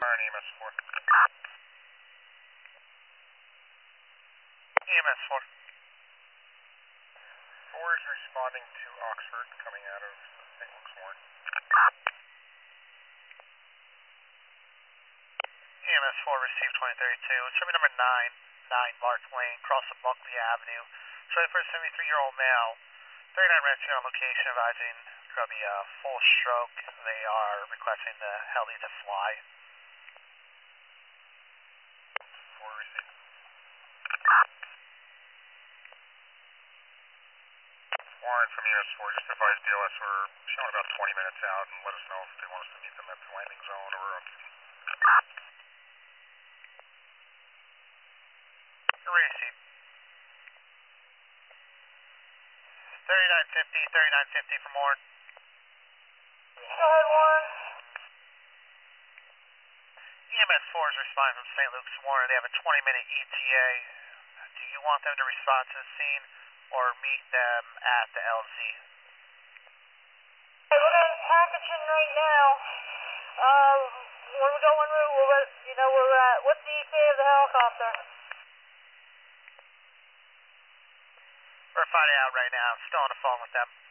Fire and EMS 4. EMS 4. 4 is responding to Oxford, coming out of St. Luke's Warren. EMS 4 received 2032. It's number 9 Mark Lane, across of Buckley Avenue. Showing for a 73-year-old male. 39 rescue on location, advising there'll be a full stroke. They are requesting the heli to fly. 4 received. Warren from EMS 4, just advise DLS we're showing about 20 minutes out and let us know if they want us to meet them at the landing zone or on scene. Received. 3950 from Warren. Go ahead, Warren. EMS 4 is responding from St. Luke's Warren. They have a 20-minute ETA. Do you want them to respond to the scene or meet them at the LZ? Hey, we're getting packaging right now. When we go en route, we'll let you know where we're at. What's the ETA of the helicopter? We're finding out right now. Still on the phone with them.